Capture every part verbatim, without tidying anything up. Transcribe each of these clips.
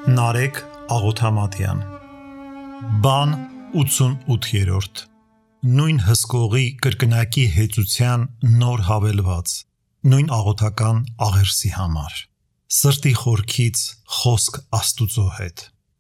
Նարեկ Աղոթամատյան Բան ութսունութերորդ Նույն հսկողի կրկնակի հեծության նոր հավելված Նույն աղոթական աղերսի համար Սրտի խորքից խոսք Աստուծո հետ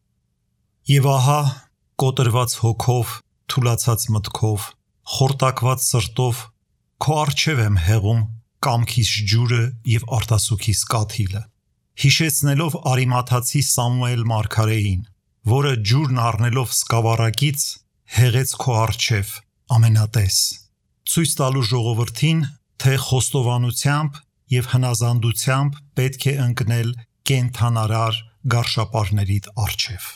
Եվ ահա կոտրված հոգով, թուլացած մտքով, խորտակված սրտով քո առջև եմ հեղում կամքիս ջուրը և արտասուքիս կաթիլը Հիշեցնելով Արիմաթացի Սամուել մարգարեին, որը ջուրն առնելով սկավառակից հեղեց քո առջև ամենատես, ցույց տալու ժողովրդին, թե խոստովանությամբ և հնազանդությամբ պետք է ընկնել կենդանարար գարշապարներիդ առջև։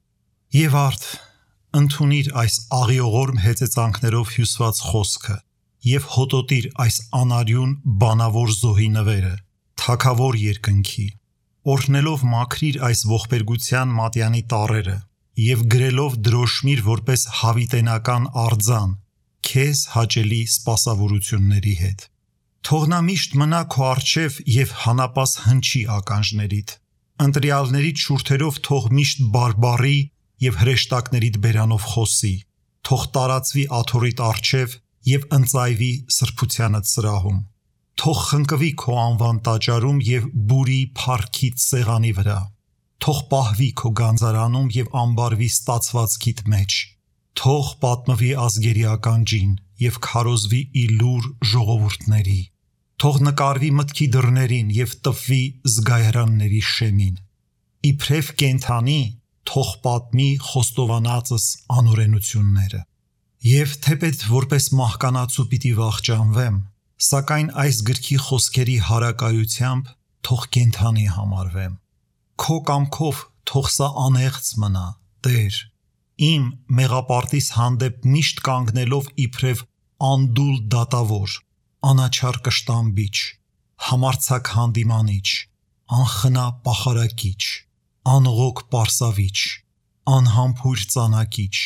Եվ արդ, ընդունիր այս աղիողորմ հեծեծանքներով հյուսված խոսքը և հոտոտիր այս անարյուն բանավոր զոհի նվերը, թագավոր երկնքի, օրհնելով մաքրիր այս ողբերգության մատյանի տառերը և գրելով դրոշմիր որպես հավիտենական արձան, քեզ հաճելի սպասավորությունների հետ։ Թող նա միշտ մնա քո առջև և հանապաս հնչի ականջներիդ, ընտրյալներիդ շուրթերով թող միշտ բարբառի և հրեշտակներիդ բերանով խոսի, թող տարածվի աթոռիդ առջև և ընծայվի սրբությանդ սրահում, թող խնկվի քո անվան տաճարում և բուրի փառքիդ սեղանի վրա, թող պահվի քո գանձարանում և ամբարվի ստացվածքիդ մեջ, թող պատմվի ազգերի ականջին և քարոզվի ի լուր ժողովուրդների, թող նկարվի մտքի դռներին և տպվի զգայարանների շեմին, իբրև կենդանի թող պատմի խոստովանածս անօրենությունները։ Եվ թեպետ որպես մահկանացու պիտի վախճանվեմ, սակայն այս գրքի խոսքերի հարակայությամբ թող կենդանի համարվեմ։ Քո կամքով թող սա անեղծ մնա, Տեր, իմ մեղապարտիս հանդեպ միշտ կանգնելով իբրև անդուլ դատավոր, անաչառ կշտամբիչ, համարձակ հանդիմանիչ, անխնա պախարակիչ, անղոք պարսավիչ, անհամբույր ծանակիչ,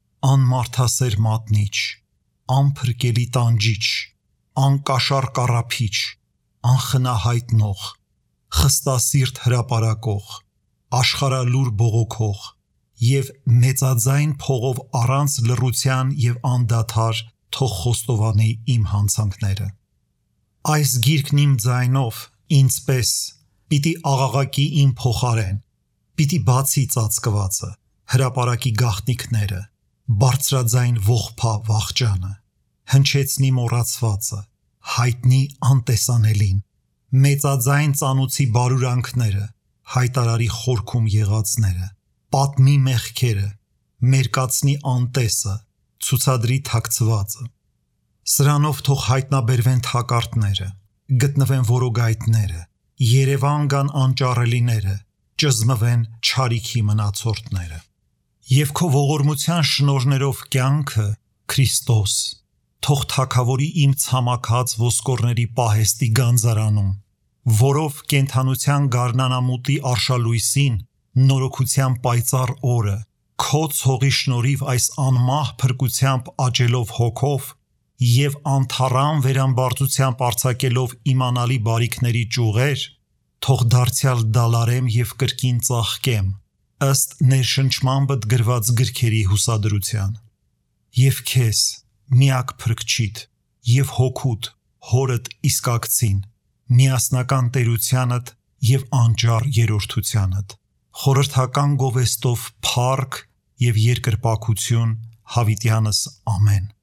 անմարդասեր մատնիչ, անփրկելի տանջիչ, անկաշառ կառափիչ, անխնա հայտնող, խստասիրտ հրապարակող, աշխարհալուր բողոքող և մեծաձայն փողով առանց լռության և անդադար թող խոստովանի իմ հանցանքները։ Այս գիրքն իմ ձայնով, ինձպես, պիտի աղաղակի իմ փոխարեն, պիտի բացի ծածկվածը, հրապարակի գաղտնիքները, բարձրաձայն ողբա վախճանը, հնչեցնի մոռացվածը, հայտնի անտեսանելին, մեծաձայն ծանուցի բարուրանքները, հայտարարի խորքում եղածները, պատմի մեղքերը, մերկացնի անտեսը, ցուցադրի թաքցվածը։ Սրանով թող հայտնաբերվեն թակարդները, գտնվեն որոգայթները, երևան գան անճառելիները, ճզմվեն չարիքի մնացորդները։ Եվ քո ողորմության շնորհներով կյանքը, Քրիստոս, թող թագավորի իմ ցամաքած ոսկորների պահեստի գանձարանում, որով կենդանության գարնանամուտի արշալույսին, նորոգության պայծառ օրը, քո ցողի շնորհիվ այս անմահ փրկությամբ աճելով հոգով և անթառամ վերամբարձությամբ արձակելով իմանալի բարիքների ճյուղեր, թող դարձյալ դալարեմ և կրկին ծաղկեմ, ըստ ներշնչմամբդ գրված գրքերի հուսադրության։ Եվ քեզ, միակ փրկչիդ, և հոգուդ, հորդ իսկակցին, միասնական տերությանդ և անճառ երրորդությանդ, խորհրդական գովեստով փառք և երկրպագություն հավիտյանս ամեն։